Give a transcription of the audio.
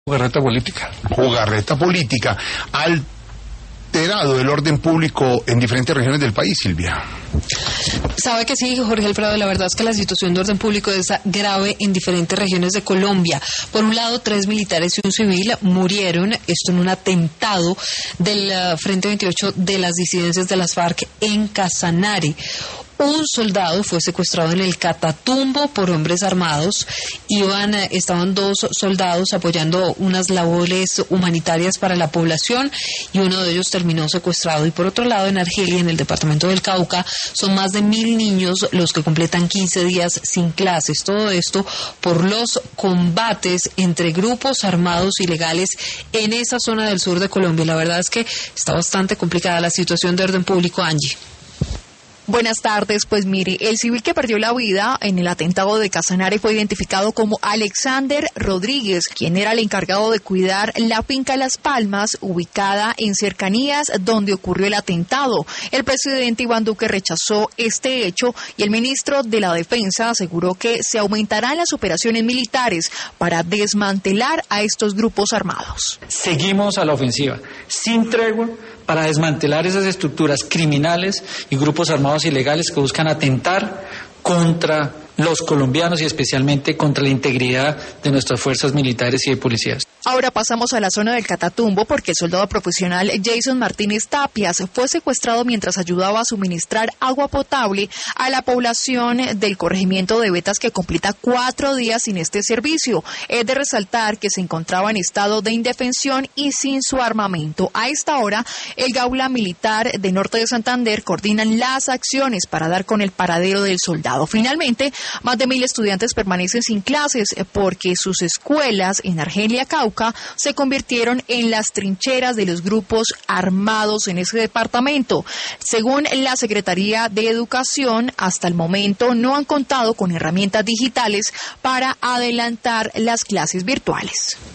Jugarreta política. Jugarreta política. Alterado el orden público en diferentes regiones del país, Silvia. Sabe que sí, Jorge Alfredo, la verdad es que la situación de orden público es grave en diferentes regiones de Colombia. Por un lado, 3 militares y un civil murieron, esto en un atentado del Frente 28 de las disidencias de las FARC en Casanare. Un soldado fue secuestrado en el Catatumbo por hombres armados. Estaban 2 soldados apoyando unas labores humanitarias para la población y uno de ellos terminó secuestrado. Y por otro lado, en Argelia, en el departamento del Cauca, son más de 1.000 niños los que completan 15 días sin clases. Todo esto por los combates entre grupos armados ilegales en esa zona del sur de Colombia. La verdad es que está bastante complicada la situación de orden público, Angie. Buenas tardes, pues mire, el civil que perdió la vida en el atentado de Casanare fue identificado como Alexander Rodríguez, quien era el encargado de cuidar la finca Las Palmas, ubicada en cercanías donde ocurrió el atentado. El presidente Iván Duque rechazó este hecho y el ministro de la Defensa aseguró que se aumentarán las operaciones militares para desmantelar a estos grupos armados. Seguimos a la ofensiva, sin tregua, para desmantelar esas estructuras criminales y grupos armados ilegales que buscan atentar contra los colombianos y especialmente contra la integridad de nuestras fuerzas militares y de policías. Ahora pasamos a la zona del Catatumbo porque el soldado profesional Jason Martínez Tapias fue secuestrado mientras ayudaba a suministrar agua potable a la población del corregimiento de Betas, que completa 4 días sin este servicio. Es de resaltar que se encontraba en estado de indefensión y sin su armamento. A esta hora, el Gaula Militar de Norte de Santander coordinan las acciones para dar con el paradero del soldado. Finalmente, más de 1.000 estudiantes permanecen sin clases porque sus escuelas en Argelia, Cauca, se convirtieron en las trincheras de los grupos armados en ese departamento. Según la Secretaría de Educación, hasta el momento no han contado con herramientas digitales para adelantar las clases virtuales.